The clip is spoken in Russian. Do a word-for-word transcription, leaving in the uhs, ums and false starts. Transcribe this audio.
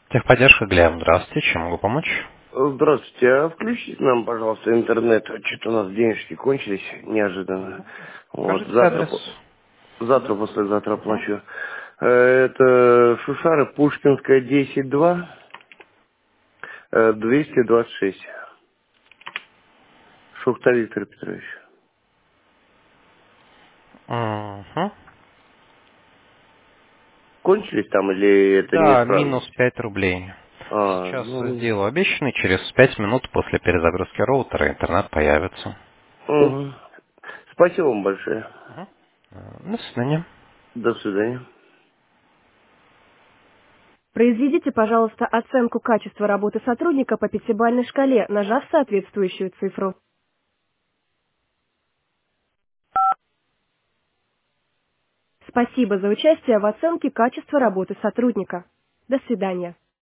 Техподдержка Глеб, здравствуйте, чем могу помочь? Здравствуйте, а включите нам, пожалуйста, интернет. Что-то у нас денежки кончились неожиданно. Вот, Скажите завтра, адрес. по- завтра, послезавтра Угу. оплачу. Э, Это Шушары, Пушкинская, десять два, э, двести двадцать шесть. Шухта Виктор Петрович. Угу. Кончились там или это Да, минус неисправность? пять рублей. А, Сейчас ну, сделаю обещанный, через пять минут после перезагрузки роутера интернет появится. угу. Спасибо вам большое. Угу. До свидания. До свидания. Произведите, пожалуйста, оценку качества работы сотрудника по пятибалльной шкале, нажав соответствующую цифру. Спасибо за участие в оценке качества работы сотрудника. До свидания.